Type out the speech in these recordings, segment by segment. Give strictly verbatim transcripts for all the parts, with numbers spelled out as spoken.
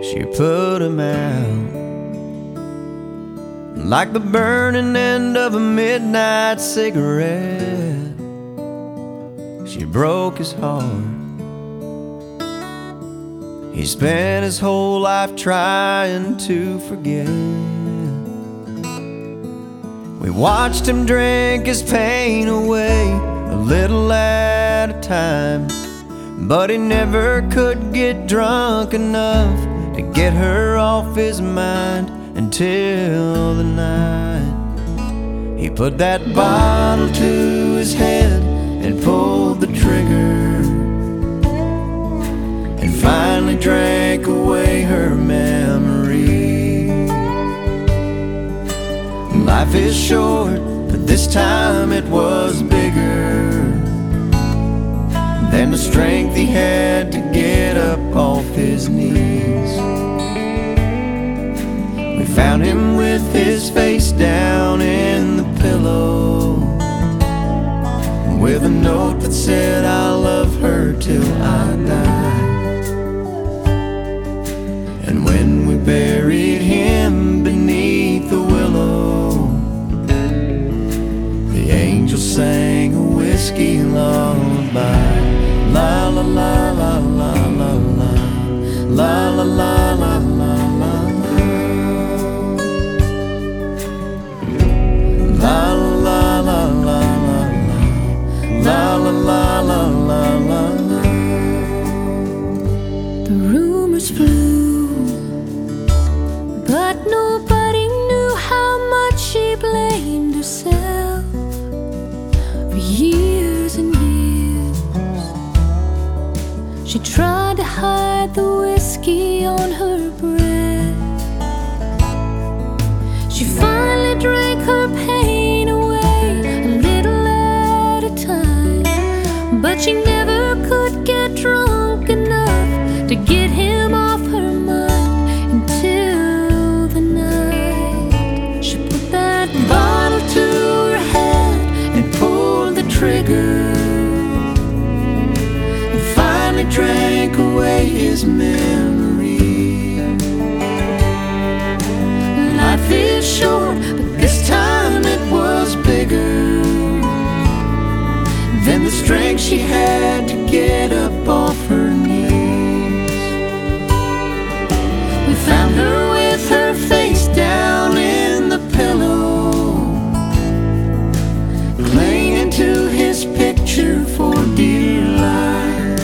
she put him out. Like the burning end of a midnight cigarette, she broke his heart. He spent his whole life trying to forget. We watched him drink his pain away, a little at a time, but he never could get drunk enough to get her off his mind until the night he put that bottle to his head and pulled the trigger, and finally drank away her memory. Life is short, but this time it was bigger than the strength he had to get up off his knees. We found him with his face down in the pillow, with a note that said, "I love her till I die." And when we buried him beneath the willow, the angel sang a whiskey lullaby. La la la la la la la, la la la la la la, la la la la la, la la la la la la. The rumors flew, but nobody knew how much she blamed herself for years and years. She tried to hide the whiskey on her breath. She finally drank her pain away, a little at a time, but she never could get drunk enough to get him off her mind until the night she put that bottle to her head and pulled the trigger, and finally drank away his memory. Life is short, but this time it was bigger than the strength she had to get up off her knees. We found her with her face down in the pillow, clinging to his picture for dear life.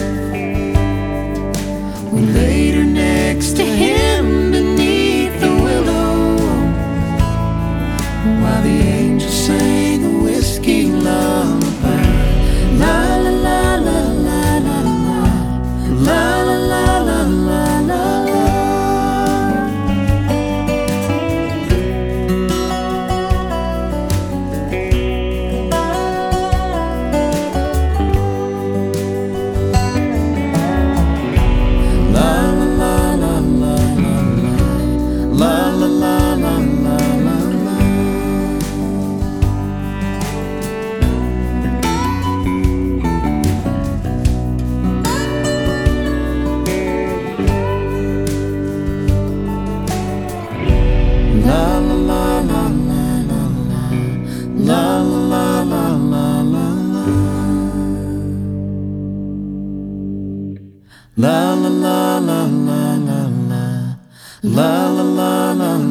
We laid her next to him beneath the willow, while the angel sang a whiskey lullaby. La la la la la la la, la la la la la la la. La la la la la la la, la la la la la.